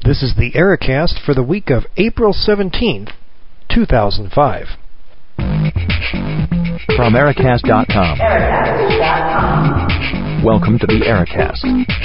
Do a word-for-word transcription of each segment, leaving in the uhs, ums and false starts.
This is the Ericast for the week of April seventeenth, two thousand five. From Ericast dot com. Ericast dot com. Welcome to the Ericast.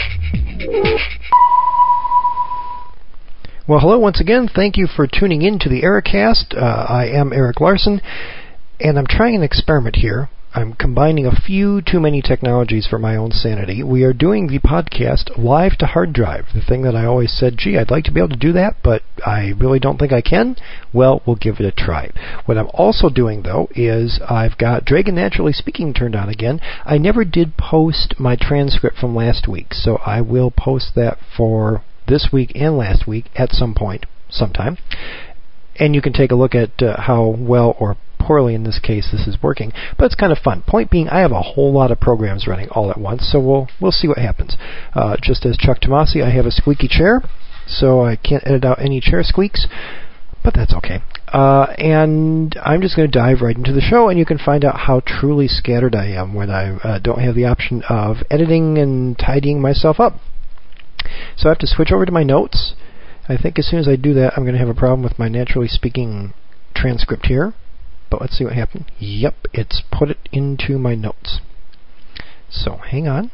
Well, hello once again. Thank you for tuning in to the Ericast. Uh, I am Eric Larson, and I'm trying an experiment here. I'm combining a few too many technologies for my own sanity. We are doing the podcast live to hard drive, the thing that I always said, gee, I'd like to be able to do that, but I really don't think I can. Well, we'll give it a try. What I'm also doing, though, is I've got Dragon Naturally Speaking turned on again. I never did post my transcript from last week, so I will post that for this week and last week at some point, sometime. And you can take a look at uh, how well or poorly in this case this is working, but it's kind of fun. Point being, I have a whole lot of programs running all at once, so we'll we'll see what happens. Uh, just as Chuck Tomasi, I have a squeaky chair, so I can't edit out any chair squeaks, but that's okay. Uh, and I'm just going to dive right into the show, and you can find out how truly scattered I am when I uh, don't have the option of editing and tidying myself up. So I have to switch over to my notes. I think as soon as I do that, I'm going to have a problem with my Naturally Speaking transcript here. But let's see what happened. Yep, it's put it into my notes. So hang on.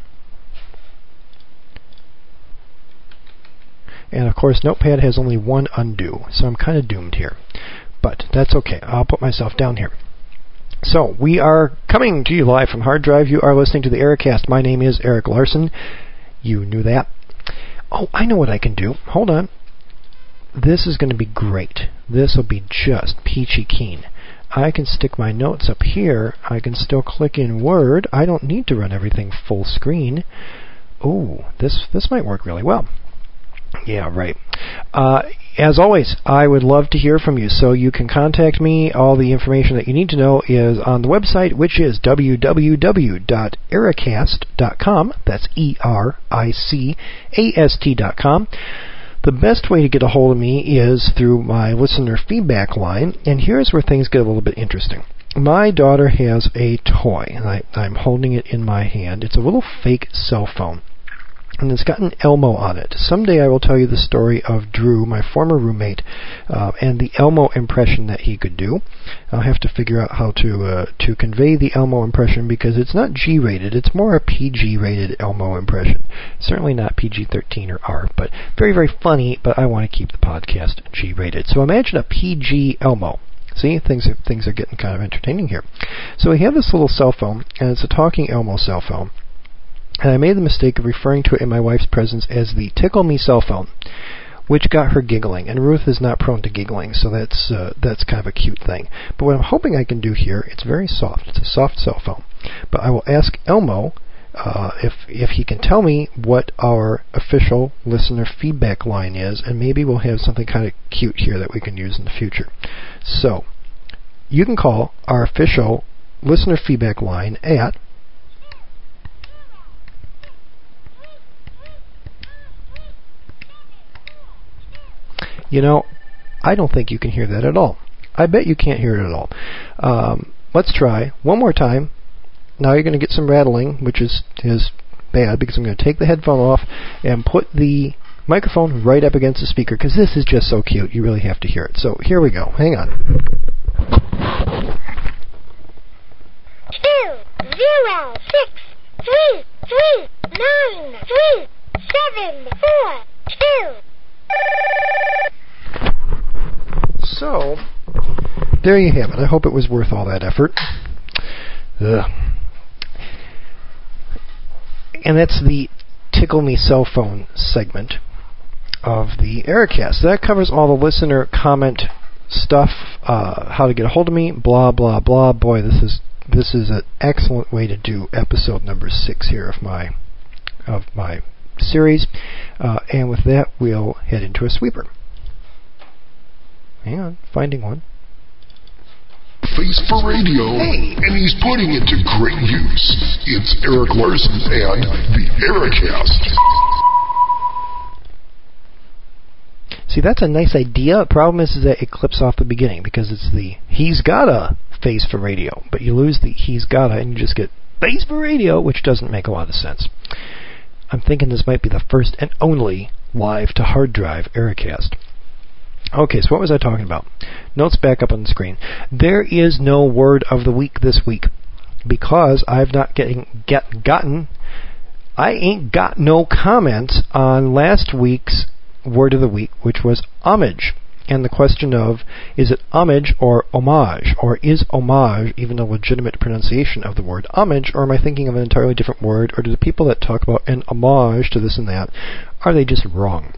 And of course, Notepad has only one undo, so I'm kind of doomed here. But that's okay. I'll put myself down here. So we are coming to you live from Hard Drive. You are listening to the Ericast. My name is Eric Larson. You knew that. Oh, I know what I can do. Hold on. This is going to be great. This will be just peachy keen. I can stick my notes up here. I can still click in Word. I don't need to run everything full screen. Ooh, this this might work really well. Yeah, right. Uh, as always, I would love to hear from you, so you can contact me. All the information that you need to know is on the website, which is w w w dot ericast dot com. That's E R I C A S T dot com. The best way to get a hold of me is through my listener feedback line, and here's where things get a little bit interesting. My daughter has a toy, and I, I'm holding it in my hand. It's a little fake cell phone, and it's got an Elmo on it. Someday I will tell you the story of Drew, my former roommate, uh, and the Elmo impression that he could do. I'll have to figure out how to uh, to convey the Elmo impression, because it's not G-rated. It's more a P G-rated Elmo impression. Certainly not P G thirteen or R, but very, very funny, but I want to keep the podcast G-rated. So imagine a P G Elmo. See, things are, things are getting kind of entertaining here. So we have this little cell phone, and it's a talking Elmo cell phone. And I made the mistake of referring to it in my wife's presence as the Tickle Me cell phone, which got her giggling. And Ruth is not prone to giggling, so that's uh, that's kind of a cute thing. But what I'm hoping I can do here, it's very soft. It's a soft cell phone. But I will ask Elmo uh, if if he can tell me what our official listener feedback line is, and maybe we'll have something kind of cute here that we can use in the future. So you can call our official listener feedback line at You know, I don't think you can hear that at all. I bet you can't hear it at all. Um, let's try one more time. Now you're going to get some rattling, which is, is bad, because I'm going to take the headphone off and put the microphone right up against the speaker, because this is just so cute. You really have to hear it. So here we go. Hang on. Two, zero, six, three, three, nine, three, seven, four, two. So, there you have it. I hope it was worth all that effort. Ugh. And that's the Tickle Me cell phone segment of the Ericast. That covers all the listener comment stuff, uh, how to get a hold of me, blah, blah, blah. Boy, this is this is an excellent way to do episode number six here of my of my series. Uh, and with that, we'll head into a sweeper. Hang on, finding one. Face for radio, hey. And he's putting it to great use. It's Eric Larson and the Ericast. See, that's a nice idea. The problem is, is that it clips off the beginning, because it's the he's got a face for radio, but you lose the he's got a, and you just get face for radio, which doesn't make a lot of sense. I'm thinking this might be the first and only live to Hard Drive Ericast. Okay, so what was I talking about? Notes back up on the screen. There is no word of the week this week because I've not getting get gotten. I ain't got no comments on last week's word of the week, which was homage. And the question of, is it homage or homage? Or is homage even a legitimate pronunciation of the word homage? Or am I thinking of an entirely different word? Or do the people that talk about an homage to this and that, are they just wrong?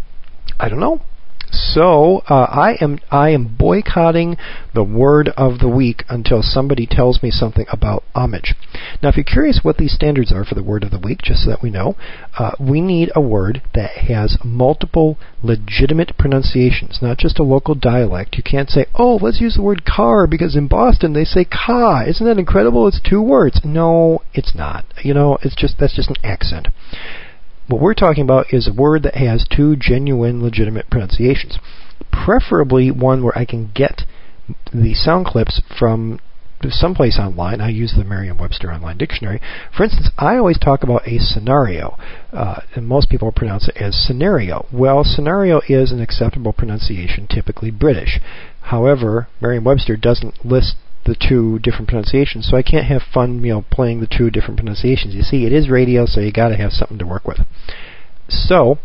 I don't know. So uh, I am I am boycotting the word of the week until somebody tells me something about homage. Now, if you're curious what these standards are for the word of the week, just so that we know, uh, we need a word that has multiple legitimate pronunciations, not just a local dialect. You can't say, oh, let's use the word car because in Boston they say ka. Isn't that incredible? It's two words. No, it's not. You know, it's just that's just an accent. What we're talking about is a word that has two genuine, legitimate pronunciations. Preferably one where I can get the sound clips from someplace online. I use the Merriam-Webster Online Dictionary. For instance, I always talk about a scenario, uh, and most people pronounce it as scenario. Well, scenario is an acceptable pronunciation, typically British. However, Merriam-Webster doesn't list the two different pronunciations, so I can't have fun, you know, playing the two different pronunciations. You see, it is radio, so you got to have something to work with. So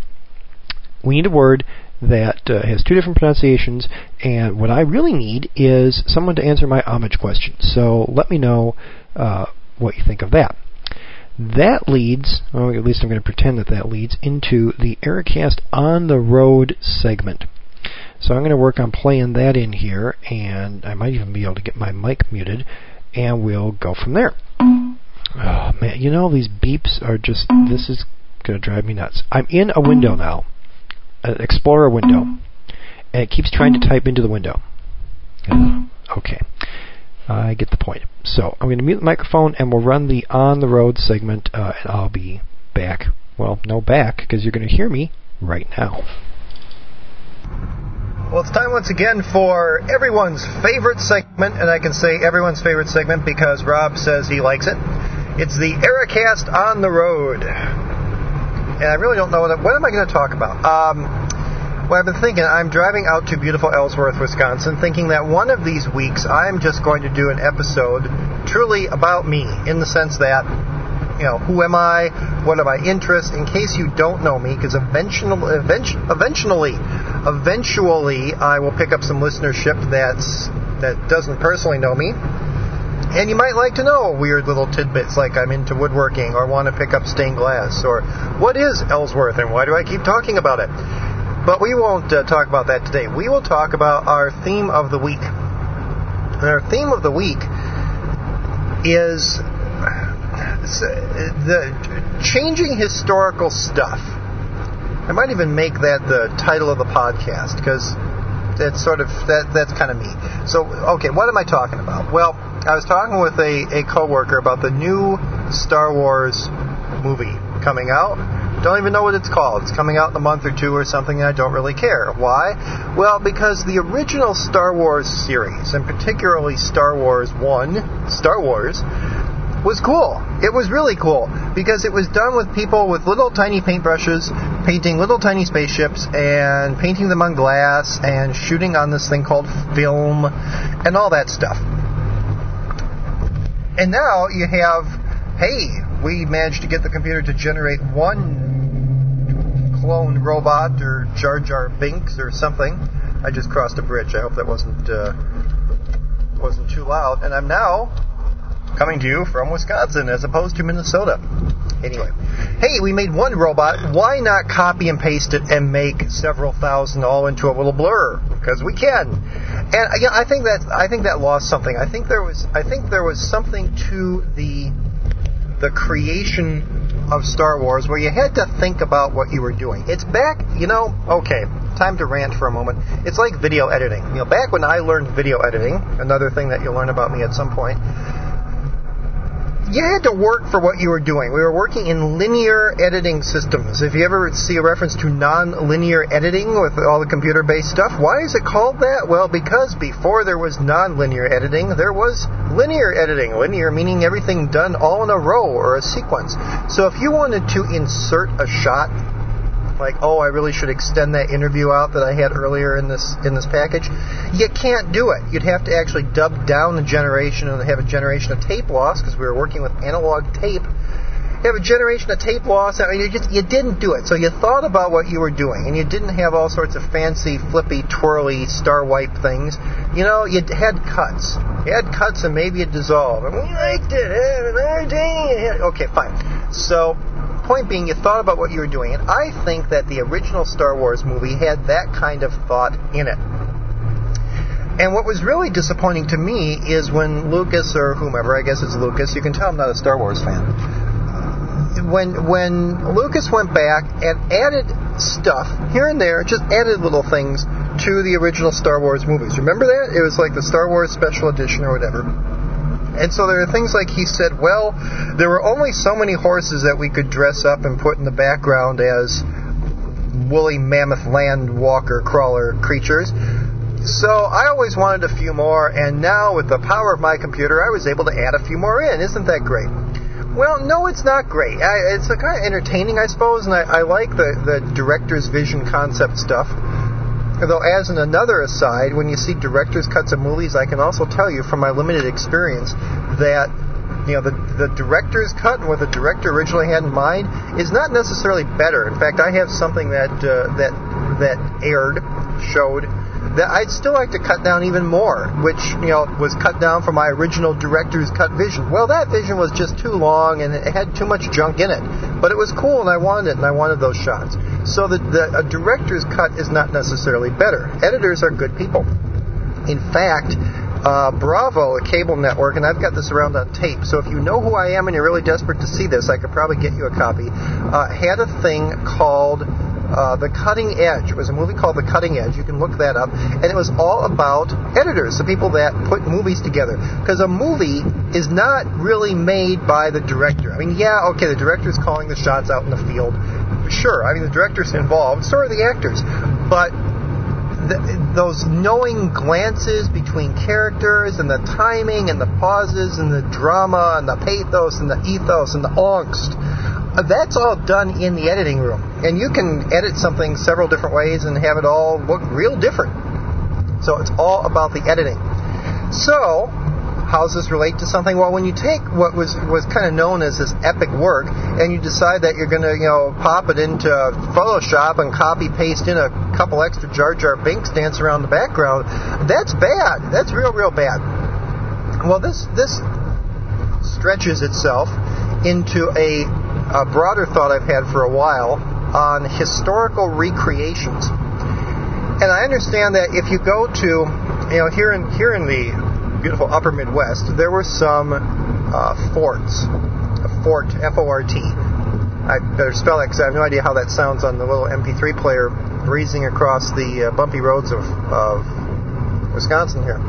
we need a word that uh, has two different pronunciations, and what I really need is someone to answer my homage question. So let me know uh, what you think of that. That leads, or at least I'm going to pretend that that leads into the Ericast on the Road segment. So I'm going to work on playing that in here, and I might even be able to get my mic muted, and we'll go from there. Oh, man, you know, these beeps are just, this is going to drive me nuts. I'm in a window now, an Explorer window, and it keeps trying to type into the window. Okay, I get the point. So I'm going to mute the microphone, and we'll run the On the Road segment, uh, and I'll be back. Well, no back, because you're going to hear me right now. Well, it's time once again for everyone's favorite segment, and I can say everyone's favorite segment because Rob says he likes it. It's the Ericast on the Road. And I really don't know what, what am I going to talk about. Um, well, I've been thinking, I'm driving out to beautiful Ellsworth, Wisconsin, thinking that one of these weeks I'm just going to do an episode truly about me, in the sense that, you know, who am I? What are my interests? In case you don't know me, because eventually, eventually, eventually, I will pick up some listenership that's that doesn't personally know me, and you might like to know weird little tidbits like I'm into woodworking or want to pick up stained glass or what is Ellsworth and why do I keep talking about it? But we won't uh, talk about that today. We will talk about our theme of the week. And our theme of the week is the changing historical stuff. I might even make that the title of the podcast because that's sort of that that's kind of me. So, okay, what am I talking about? Well, I was talking with a, a coworker about the new Star Wars movie coming out. Don't even know what it's called. It's coming out in a month or two or something, and I don't really care. Why? Well, because the original Star Wars series, and particularly Star Wars one, Star Wars, was cool. It was really cool because it was done with people with little tiny paintbrushes, painting little tiny spaceships and painting them on glass and shooting on this thing called film and all that stuff. And now you have, hey, we managed to get the computer to generate one clone robot or Jar Jar Binks or something. I just crossed a bridge. I hope that wasn't uh, wasn't too loud. And I'm now coming to you from Wisconsin as opposed to Minnesota. Anyway, hey, we made one robot. Why not copy and paste it and make several thousand all into a little blur? Because we can. And yeah, I think that I think that lost something. I think there was I think there was something to the the creation of Star Wars where you had to think about what you were doing. It's back, you know. Okay, time to rant for a moment. It's like video editing. You know, back when I learned video editing, another thing that you'll learn about me at some point. You had to work for what you were doing. We were working in linear editing systems. If you ever see a reference to non-linear editing with all the computer-based stuff, why is it called that? Well, because before there was non-linear editing, there was linear editing. Linear meaning everything done all in a row or a sequence. So if you wanted to insert a shot like, oh, I really should extend that interview out that I had earlier in this in this package. You can't do it. You'd have to actually dub down the generation and have a generation of tape loss, because we were working with analog tape. You have a generation of tape loss. I mean, you just you didn't do it. So you thought about what you were doing, and you didn't have all sorts of fancy, flippy, twirly, star wipe things. You know, you had cuts. You had cuts, and maybe it dissolved. And we liked it. Okay, fine. So, point being, you thought about what you were doing, and I think that the original Star Wars movie had that kind of thought in it. And what was really disappointing to me is when Lucas, or whomever, I guess it's Lucas, you can tell I'm not a Star Wars fan, when when Lucas went back and added stuff here and there, just added little things to the original Star Wars movies. Remember that? It was like the Star Wars Special Edition or whatever. And so there are things like he said, well, there were only so many horses that we could dress up and put in the background as woolly mammoth land walker crawler creatures. So I always wanted a few more, and now with the power of my computer, I was able to add a few more in. Isn't that great? Well, no, it's not great. I, it's a kind of entertaining, I suppose, and I, I like the, the director's vision concept stuff. Though, as an another aside, when you see director's cuts of movies, I can also tell you from my limited experience that, you know, the, the director's cut and what the director originally had in mind is not necessarily better. In fact, I have something that uh, that that aired, showed, that I'd still like to cut down even more, which, you know, was cut down from my original director's cut vision. Well, that vision was just too long, and it had too much junk in it. But it was cool, and I wanted it, and I wanted those shots. So the, the a director's cut is not necessarily better. Editors are good people. In fact, uh, Bravo, a cable network, and I've got this around on tape, so if you know who I am and you're really desperate to see this, I could probably get you a copy, uh, had a thing called Uh, The Cutting Edge. It was a movie called The Cutting Edge. You can look that up. And it was all about editors, the people that put movies together. Because a movie is not really made by the director. I mean, yeah, okay, the director's calling the shots out in the field. Sure, I mean, the director's involved. So are the actors. But the, those knowing glances between characters and the timing and the pauses and the drama and the pathos and the ethos and the angst, that's all done in the editing room. And you can edit something several different ways and have it all look real different. So it's all about the editing. So, how does this relate to something? Well, when you take what was, was kind of known as this epic work and you decide that you're going to, you know, pop it into Photoshop and copy-paste in a couple extra Jar Jar Binks dance around the background, that's bad. That's real, real bad. Well, this this stretches itself into a a broader thought I've had for a while on historical recreations. And I understand that if you go to, you know, here in here in the beautiful upper Midwest, there were some uh, forts. A fort, F O R T. I better spell that because I have no idea how that sounds on the little M P three player breezing across the uh, bumpy roads of, of Wisconsin here.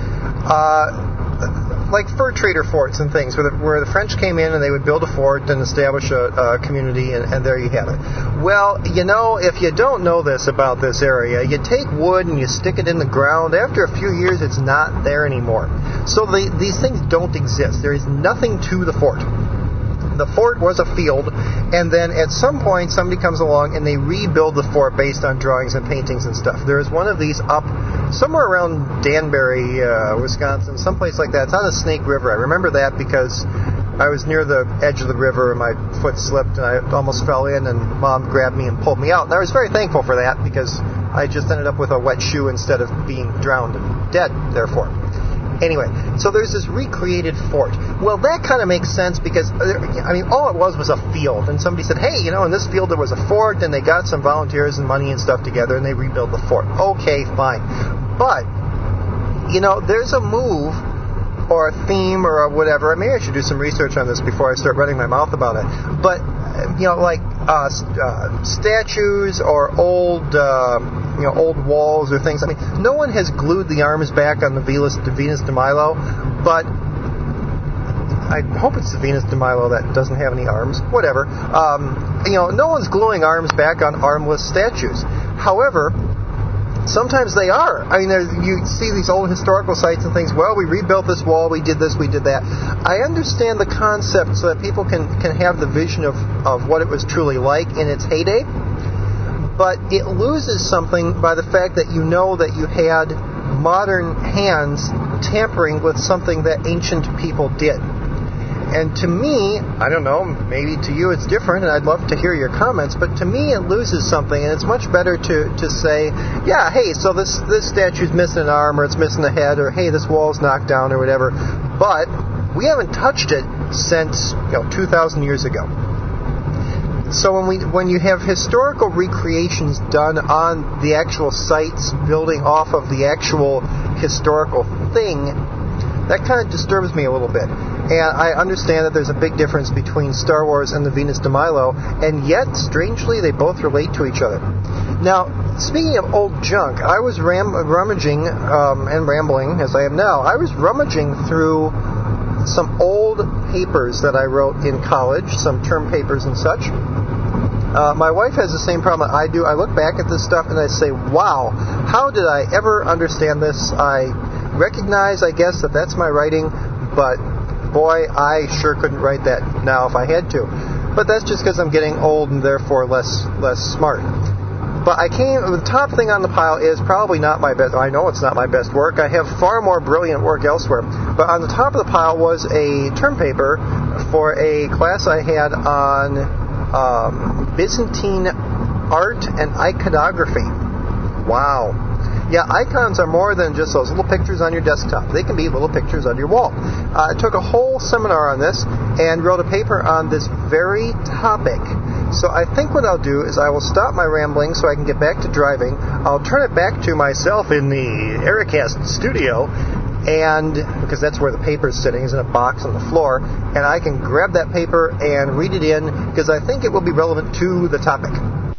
Uh, like fur trader forts and things, where the, where the French came in and they would build a fort and establish a, a community, and, and there you have it. Well, you know, if you don't know this about this area, you take wood and you stick it in the ground. After a few years, it's not there anymore. So the, these things don't exist. There is nothing to the fort. The fort was a field, and then at some point somebody comes along and they rebuild the fort based on drawings and paintings and stuff. There is one of these up somewhere around Danbury, uh, Wisconsin, someplace like that. It's on the Snake River. I remember that because I was near the edge of the river and my foot slipped and I almost fell in, and Mom grabbed me and pulled me out. And I was very thankful for that because I just ended up with a wet shoe instead of being drowned and dead, therefore. Anyway, so there's this recreated fort. Well, that kind of makes sense because, I mean, all it was was a field. And somebody said, hey, you know, in this field there was a fort, and they got some volunteers and money and stuff together, and they rebuilt the fort. Okay, fine. But, you know, there's a move or a theme or a whatever. Maybe I should do some research on this before I start running my mouth about it. But, you know, like uh, uh, statues or old... Uh, you know, old walls or things. I mean, no one has glued the arms back on the Venus, the Venus de Milo, but I hope it's the Venus de Milo that doesn't have any arms. Whatever. Um, you know, no one's gluing arms back on armless statues. However, sometimes they are. I mean, you see these old historical sites and things, well, we rebuilt this wall, we did this, we did that. I understand the concept so that people can, can have the vision of, of what it was truly like in its heyday. but it loses something by the fact that you know that you had modern hands tampering with something that ancient people did. And to me, I don't know, maybe to you it's different, and I'd love to hear your comments, but to me it loses something, and it's much better to, to say, yeah, hey, so this, this statue's missing an arm, or it's missing a head, or hey, this wall's knocked down, or whatever, but we haven't touched it since, you know, two thousand years ago. So when we when you have historical recreations done on the actual sites, building off of the actual historical thing, that kind of disturbs me a little bit. And I understand that there's a big difference between Star Wars and the Venus de Milo, and yet, strangely, they both relate to each other. Now, speaking of old junk, I was ram- rummaging, um, and rambling, as I am now, I was rummaging through some old papers that I wrote in college, some term papers and such. Uh, my wife has the same problem that I do. I look back at this stuff and I say, wow, how did I ever understand this? I recognize, I guess, that that's my writing, but boy, I sure couldn't write that now if I had to. But that's just because I'm getting old and therefore less less smart. But I came, the top thing on the pile is probably not my best, I know it's not my best work. I have far more brilliant work elsewhere. But on the top of the pile was a term paper for a class I had on um, Byzantine art and iconography. Wow. Yeah, icons are more than just those little pictures on your desktop. They can be little pictures on your wall. Uh, I took a whole seminar on this and wrote a paper on this very topic. So I think what I'll do is I will stop my rambling so I can get back to driving. I'll turn it back to myself in the Ericast studio, and because that's where the paper is sitting, is in a box on the floor, and I can grab that paper and read it in because I think it will be relevant to the topic.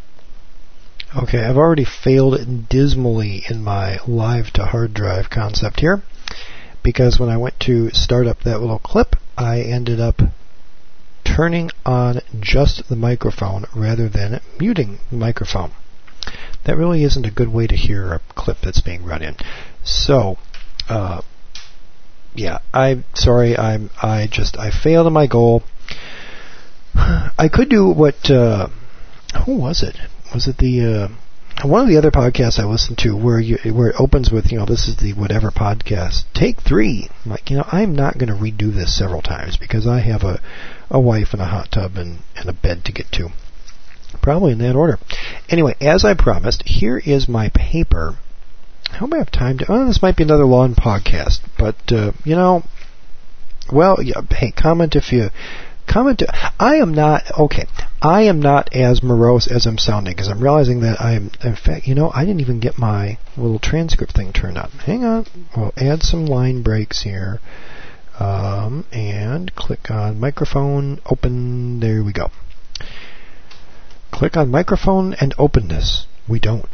Okay, I've already failed dismally in my live to hard drive concept here, because when I went to start up that little clip, I ended up turning on just the microphone rather than muting the microphone. That really isn't a good way to hear a clip that's being run in. So, uh, yeah, I'm sorry, I'm, I just, I failed in my goal. I could do what, uh, who was it? Was it the uh, one of the other podcasts I listened to where you where it opens with, you know, this is the whatever podcast, take three. I'm like, you know, I'm not going to redo this several times because I have a, a wife and a hot tub and, and a bed to get to. Probably in that order. Anyway, as I promised, here is my paper. How do I have time to... Oh, this might be another long podcast, but, uh, you know, well, yeah, hey, comment if you... Comment. I am not okay. I am not as morose as I'm sounding because I'm realizing that I'm. In fact, you know, I didn't even get my little transcript thing turned on. Hang on. We'll add some line breaks here, um, and click on microphone. Open. There we go. Click on microphone and open this. We don't.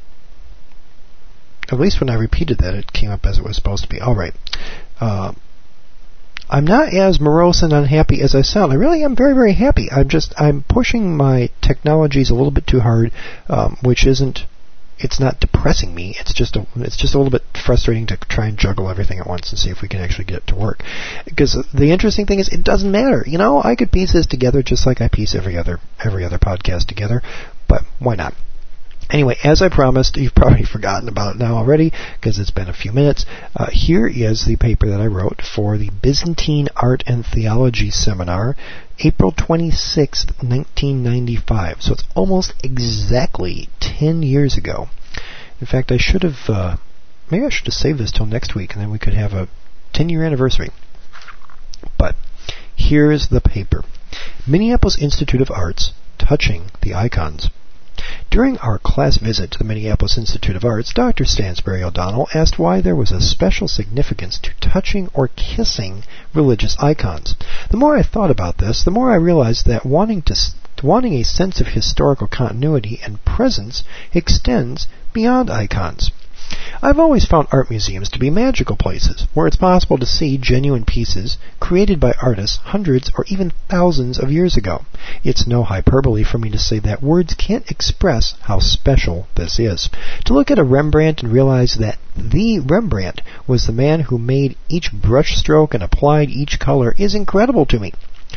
At least when I repeated that, it came up as it was supposed to be. All right. Uh, I'm not as morose and unhappy as I sound. I really am very, very happy. I'm just, I'm pushing my technologies a little bit too hard, um, which isn't, it's not depressing me. It's just a, it's just a little bit frustrating to try and juggle everything at once and see if we can actually get it to work. Because the interesting thing is, it doesn't matter. You know, I could piece this together just like I piece every other, every other podcast together, but why not? Anyway, as I promised, you've probably forgotten about it now already because it's been a few minutes. Uh, here is the paper that I wrote for the Byzantine Art and Theology Seminar, April twenty-sixth, nineteen ninety-five. So it's almost exactly ten years ago. In fact, I should have, uh, maybe I should have saved this till next week and then we could have a ten-year anniversary. But here's the paper. Minneapolis Institute of Arts, Touching the Icons. During our class visit to the Minneapolis Institute of Arts, Doctor Stansbury O'Donnell asked why there was a special significance to touching or kissing religious icons. The more I thought about this, the more I realized that wanting to wanting a sense of historical continuity and presence extends beyond icons. I've always found art museums to be magical places where it's possible to see genuine pieces created by artists hundreds or even thousands of years ago. It's no hyperbole for me to say that words can't express how special this is. To look at a Rembrandt and realize that the Rembrandt was the man who made each brushstroke and applied each color is incredible to me.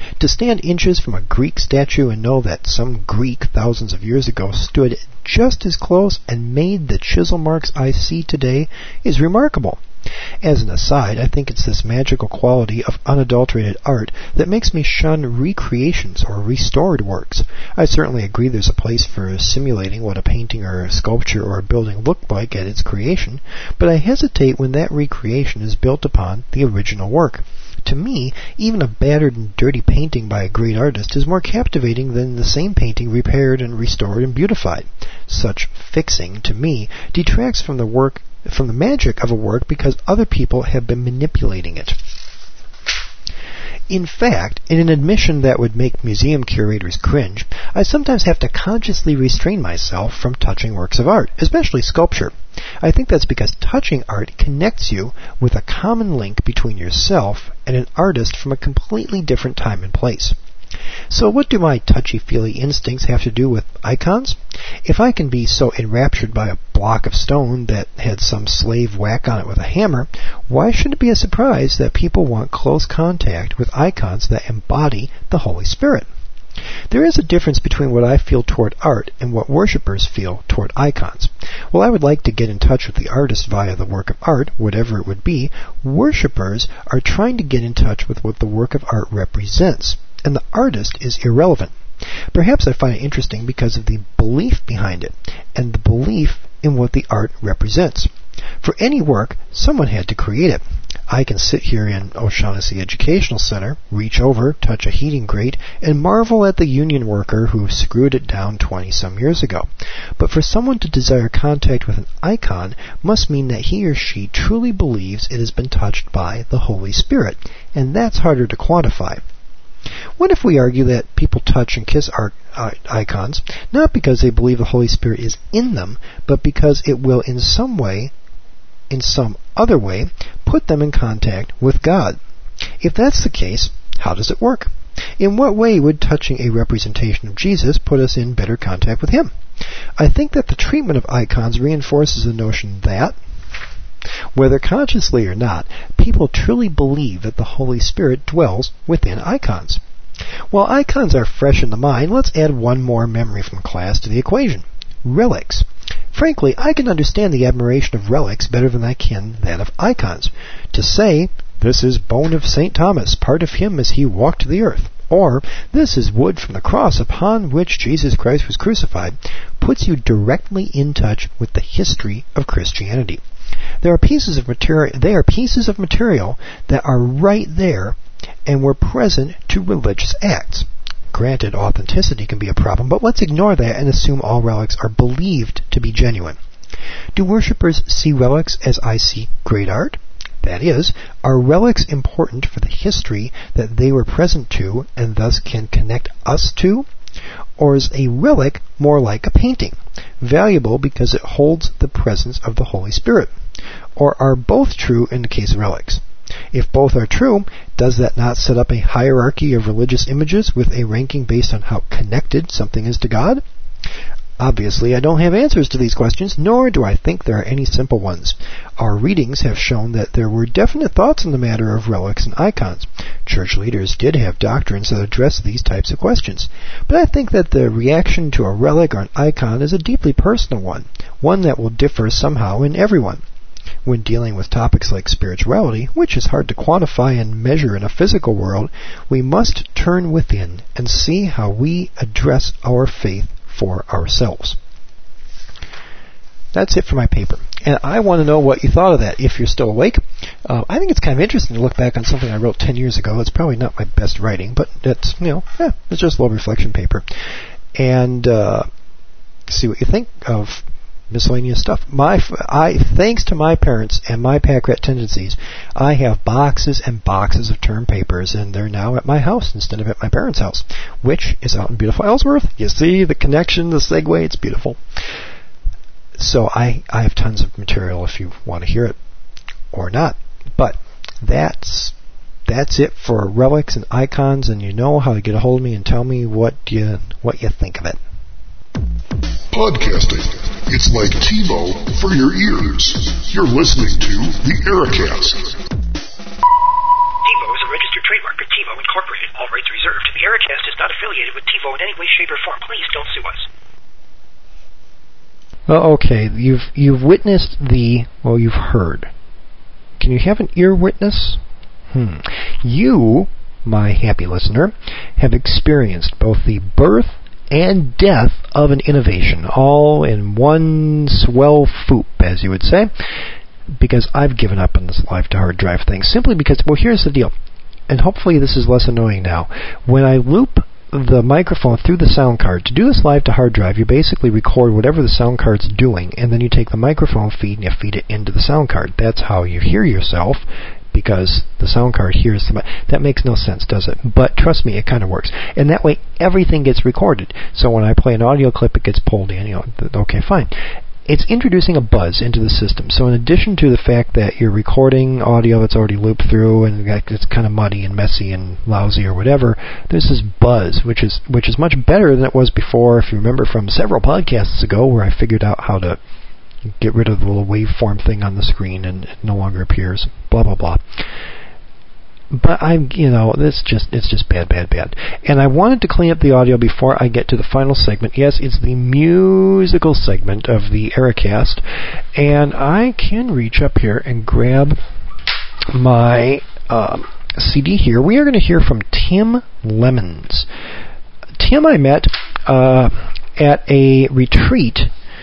To stand inches from a Greek statue and know that some Greek thousands of years ago stood just as close and made the chisel marks I see today is remarkable. As an aside, I think it's this magical quality of unadulterated art that makes me shun recreations or restored works. I certainly agree there's a place for simulating what a painting or a sculpture or a building looked like at its creation, but I hesitate when that recreation is built upon the original work. To me, even a battered and dirty painting by a great artist is more captivating than the same painting repaired and restored and beautified. Such fixing, to me, detracts from the work from the magic of a work because other people have been manipulating it. In fact, in an admission that would make museum curators cringe, I sometimes have to consciously restrain myself from touching works of art, especially sculpture. I think that's because touching art connects you with a common link between yourself and an artist from a completely different time and place. So what do my touchy-feely instincts have to do with icons? If I can be so enraptured by a block of stone that had some slave whack on it with a hammer, why should it be a surprise that people want close contact with icons that embody the Holy Spirit? There is a difference between what I feel toward art and what worshippers feel toward icons. While I would like to get in touch with the artist via the work of art, whatever it would be, worshippers are trying to get in touch with what the work of art represents, and the artist is irrelevant. Perhaps I find it interesting because of the belief behind it, and the belief in what the art represents. For any work, someone had to create it. I can sit here in O'Shaughnessy Educational Center, reach over, touch a heating grate, and marvel at the union worker who screwed it down twenty-some years ago. But for someone to desire contact with an icon must mean that he or she truly believes it has been touched by the Holy Spirit, and that's harder to quantify. What if we argue that people touch and kiss art uh, icons, not because they believe the Holy Spirit is in them, but because it will in some way, in some other way, put them in contact with God? If that's the case, how does it work? In what way would touching a representation of Jesus put us in better contact with Him? I think that the treatment of icons reinforces the notion that, whether consciously or not, people truly believe that the Holy Spirit dwells within icons. While icons are fresh in the mind, let's add one more memory from class to the equation: relics. Frankly, I can understand the admiration of relics better than I can that of icons. To say, "This is bone of Saint Thomas, part of him as he walked the earth," or "This is wood from the cross upon which Jesus Christ was crucified," puts you directly in touch with the history of Christianity. There are pieces of material, they are pieces of material that are right there and were present to religious acts. Granted, authenticity can be a problem, but let's ignore that and assume all relics are believed to be genuine. Do worshippers see relics as I see great art? That is, are relics important for the history that they were present to and thus can connect us to? Or is a relic more like a painting, valuable because it holds the presence of the Holy Spirit? Or are both true in the case of relics? If both are true, does that not set up a hierarchy of religious images with a ranking based on how connected something is to God? Obviously, I don't have answers to these questions, nor do I think there are any simple ones. Our readings have shown that there were definite thoughts on the matter of relics and icons. Church leaders did have doctrines that addressed these types of questions. But I think that the reaction to a relic or an icon is a deeply personal one, one that will differ somehow in everyone. When dealing with topics like spirituality, which is hard to quantify and measure in a physical world, we must turn within and see how we address our faith for ourselves. That's it for my paper. And I want to know what you thought of that, if you're still awake. Uh, I think it's kind of interesting to look back on something I wrote ten years ago. It's probably not my best writing, but it's, you know, yeah, it's just a little reflection paper. And uh, see what you think of miscellaneous stuff. My, I, thanks to my parents and my pack rat tendencies, I have boxes and boxes of term papers, and they're now at my house instead of at my parents' house, which is out in beautiful Ellsworth. You see the connection, the segue, it's beautiful. So I, I have tons of material if you want to hear it or not. But that's that's it for relics and icons, and you know how to get a hold of me and tell me what you what you think of it. Podcasting. It's like TiVo for your ears. You're listening to the Ericast. TiVo is a registered trademark by TiVo Incorporated. All rights reserved. The Ericast is not affiliated with TiVo in any way, shape, or form. Please don't sue us. Well, okay, you've you've witnessed the, well, you've heard. Can you have an ear witness? Hmm. You, my happy listener, have experienced both the birth and death of an innovation, all in one swell foop, as you would say, because I've given up on this live to hard drive thing, simply because, well, here's the deal, and hopefully this is less annoying now. When I loop the microphone through the sound card, to do this live to hard drive, you basically record whatever the sound card's doing, and then you take the microphone feed and you feed it into the sound card. That's how you hear yourself, because the sound card hears the... That makes no sense, does it? But trust me, it kind of works. And that way, everything gets recorded. So when I play an audio clip, it gets pulled in. You know, okay, fine. It's introducing a buzz into the system. So in addition to the fact that you're recording audio that's already looped through and it's kind of muddy and messy and lousy or whatever, there's this buzz, which is which is much better than it was before. If you remember from several podcasts ago, where I figured out how to get rid of the little waveform thing on the screen and it no longer appears, blah, blah, blah. But I'm, you know, this just, it's just bad, bad, bad. And I wanted to clean up the audio before I get to the final segment. Yes, it's the musical segment of the Ericast. And I can reach up here and grab my um, C D here. We are going to hear from Tim Lemons. Tim I met uh, at a retreat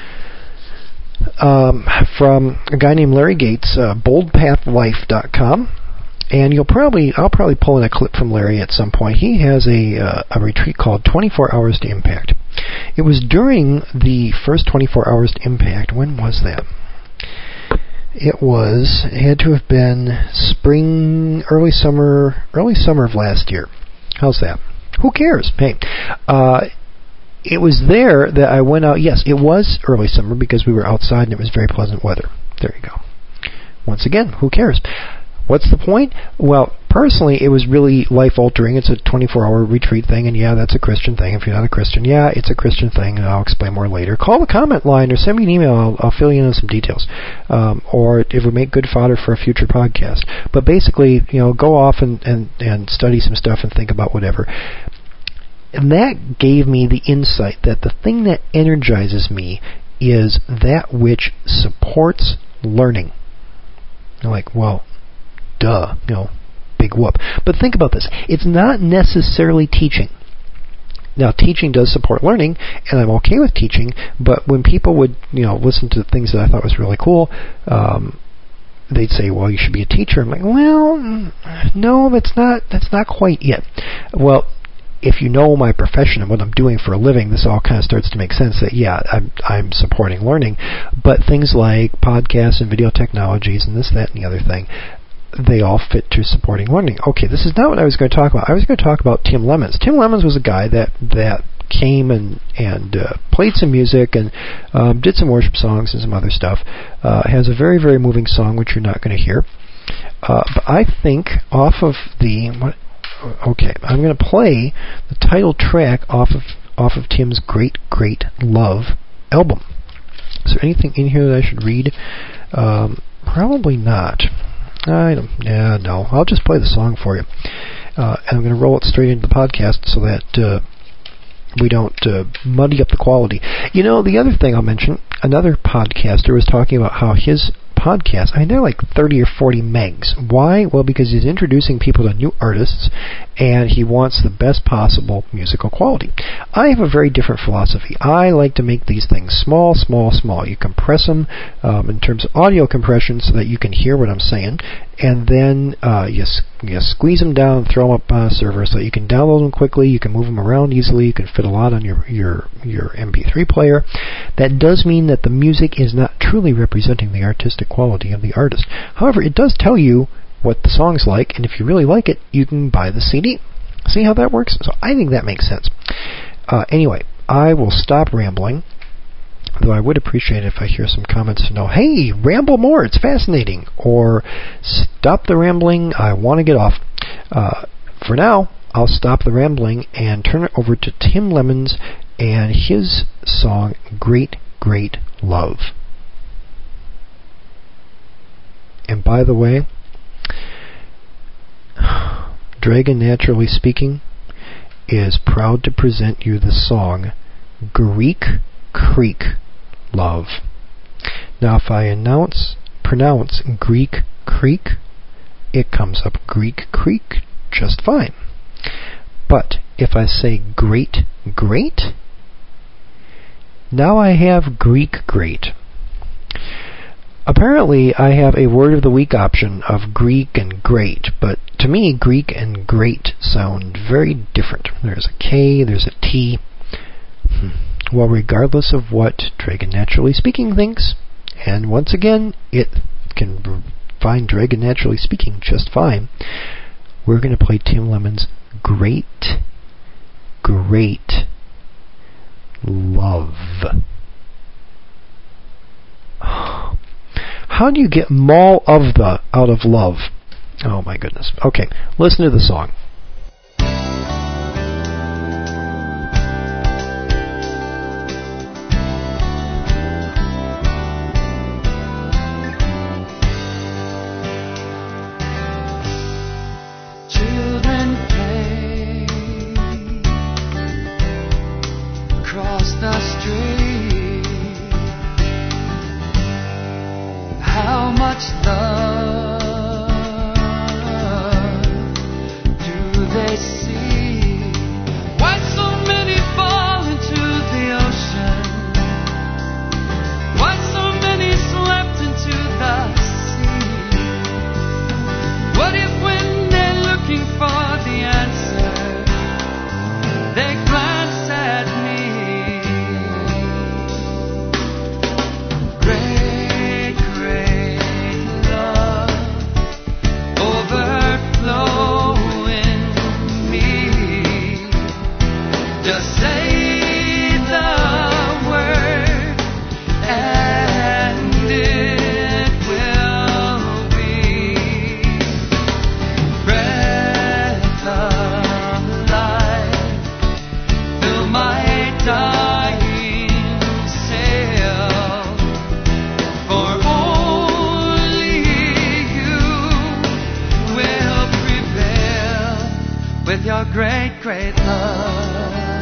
Um, from a guy named Larry Gates, uh, bold path life dot com, and you'll probably I'll probably pull in a clip from Larry at some point. He has a uh, a retreat called twenty-four hours to Impact. It was during the first twenty-four hours to Impact. When was that? It was it had to have been spring, early summer, early summer of last year. How's that? Who cares? Hey. Uh, It was there that I went out. Yes, it was early summer because we were outside and it was very pleasant weather. There you go. Once again, who cares? What's the point? Well, personally, it was really life-altering. It's a twenty-four hour retreat thing, and yeah, that's a Christian thing. If you're not a Christian, yeah, it's a Christian thing, and I'll explain more later. Call the comment line or send me an email. I'll, I'll fill you in on some details. Um, or it would make good fodder for a future podcast. But basically, you know, go off and, and, and study some stuff and think about whatever. And that gave me the insight that the thing that energizes me is that which supports learning. I'm like, well, duh, you know, big whoop. But think about this. It's not necessarily teaching. Now, teaching does support learning, and I'm okay with teaching, but when people would, you know, listen to things that I thought was really cool, um, they'd say, well, you should be a teacher. I'm like, well, no, that's not, that's not quite it. Well, if you know my profession and what I'm doing for a living, this all kind of starts to make sense that, yeah, I'm, I'm supporting learning. But things like podcasts and video technologies and this, that, and the other thing, they all fit to supporting learning. Okay, this is not what I was going to talk about. I was going to talk about Tim Lemons. Tim Lemons was a guy that, that came and, and uh, played some music and um, did some worship songs and some other stuff. Uh, has a very, very moving song, which you're not going to hear. Uh, but I think off of the... What, Okay, I'm going to play the title track off of off of Tim's Great, Great Love album. Is there anything in here that I should read? Um, probably not. I don't. Yeah, no. I'll just play the song for you, uh, and I'm going to roll it straight into the podcast so that uh, we don't uh, muddy up the quality. You know, the other thing I'll mention, another podcaster was talking about how his podcast, I mean, they're like thirty or forty megs. Why? Well, because he's introducing people to new artists, and he wants the best possible musical quality. I have a very different philosophy. I like to make these things small, small, small. You compress them um, in terms of audio compression so that you can hear what I'm saying, and then uh, you, you squeeze them down and throw them up on a server so that you can download them quickly, you can move them around easily, you can fit a lot on your, your, your M P three player. That does mean that the music is not truly representing the artistic quality of the artist. However, it does tell you what the song's like, and if you really like it, you can buy the C D. See how that works? So I think that makes sense. Uh, anyway, I will stop rambling, though I would appreciate it if I hear some comments to know, hey, ramble more, it's fascinating, or stop the rambling, I want to get off. Uh, for now, I'll stop the rambling and turn it over to Tim Lemons and his song, Great, Great Love. And by the way, Dragon Naturally Speaking is proud to present you the song Greek Creek Love. Now if I announce, pronounce Greek Creek, it comes up Greek Creek just fine. But if I say great great, now I have Greek great. Apparently I have a word of the week option of Greek and great, but to me Greek and great sound very different. There's a K, there's a T. Well, regardless of what Dragon Naturally Speaking thinks, and once again, it can find Dragon Naturally Speaking just fine, we're going to play Tim Lemon's Great, Great Love. How do you get mall of the out of love? Oh my goodness. Okay, listen to the song. Children play across the street. How much love do they see? Why so many fall into the ocean? Why so many slept into the sea? What if when they're looking for the answer, they glance at me? Great, great love overflowing me. Just say the word and it will be. Breath of life, fill my dying sail. For only you will prevail with your great, great love.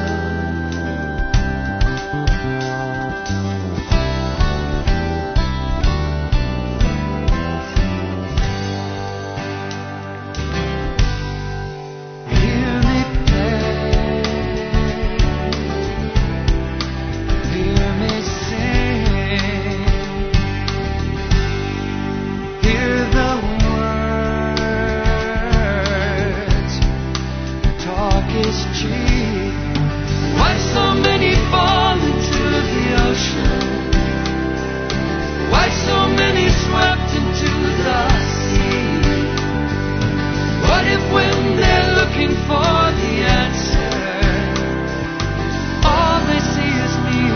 Hear me play, hear me sing, hear the words, talk is cheap. Why so many fall into the ocean? Why so many swept into the sea? What if when they're looking for the answer, all they see is me?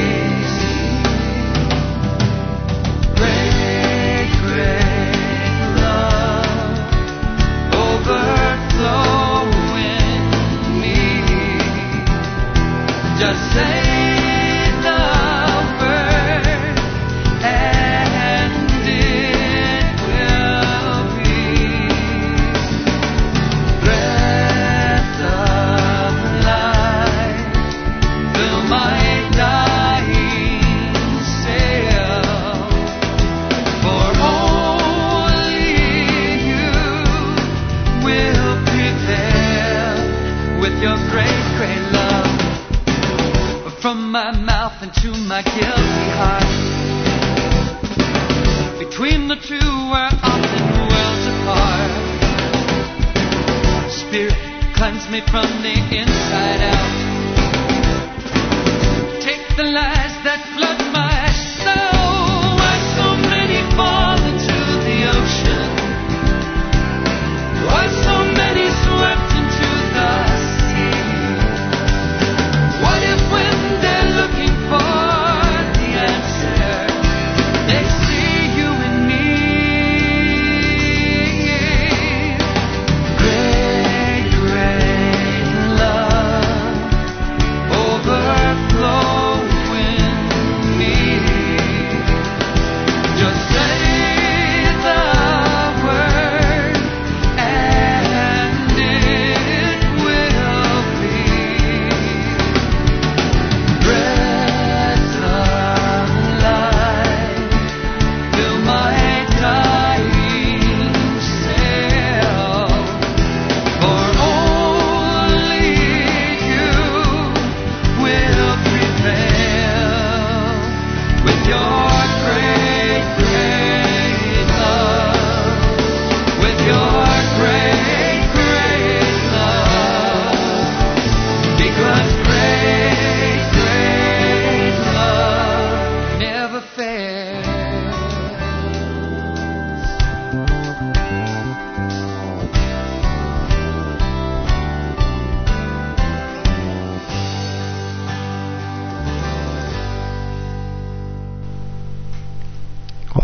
Great, great love overflowing me. Just say the word and it will be. Breath of life, fill my dying sail. For only you will prevail with your great, great love. From my mouth into my guilty heart, between the two we're often worlds apart. Spirit, cleanse me from the inside out. Take the lies that flood my soul. Why so many fall into the ocean? Why so many swept into the sea? What if when they're looking for the answer, they see you in me? Great, great love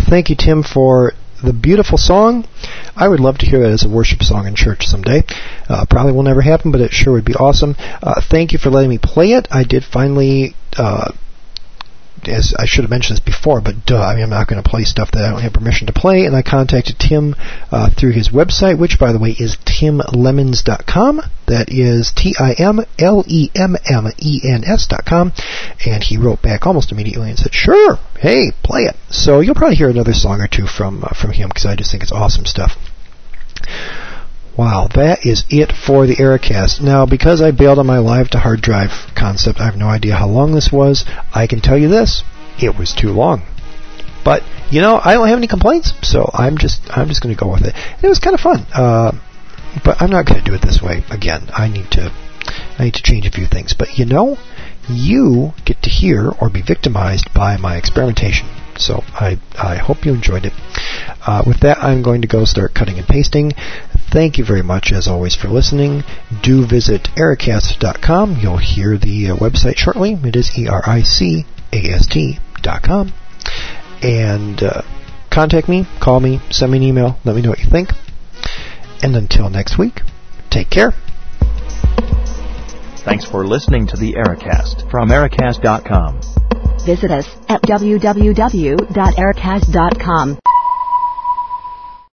thank you, Tim, for the beautiful song. I would love to hear that as a worship song in church someday. Uh, probably will never happen, but it sure would be awesome. Uh, thank you for letting me play it. I did finally... Uh, As I should have mentioned this before, but duh, I mean, I'm not going to play stuff that I don't have permission to play. And I contacted Tim uh, through his website, which, by the way, is tim lemons dot com. That is T I M L E M M E N S dot com. And he wrote back almost immediately and said, sure, hey, play it. So you'll probably hear another song or two from, uh, from him, because I just think it's awesome stuff. Wow, that is it for the Ericast. Now, because I bailed on my live to hard drive concept, I have no idea how long this was. I can tell you this, it was too long. But, you know, I don't have any complaints, so I'm just I'm just going to go with it. And it was kind of fun, uh, but I'm not going to do it this way again. I need to I need to change a few things. But, you know, you get to hear or be victimized by my experimentation. So I, I hope you enjoyed it. Uh, with that, I'm going to go start cutting and pasting. Thank you very much, as always, for listening. Do visit ericast dot com. You'll hear the uh, website shortly. It is E R I C A S T dot com. And uh, contact me, call me, send me an email, let me know what you think. And until next week, take care. Thanks for listening to the Ericast from ericast dot com. Visit us at w w w dot ericast dot com.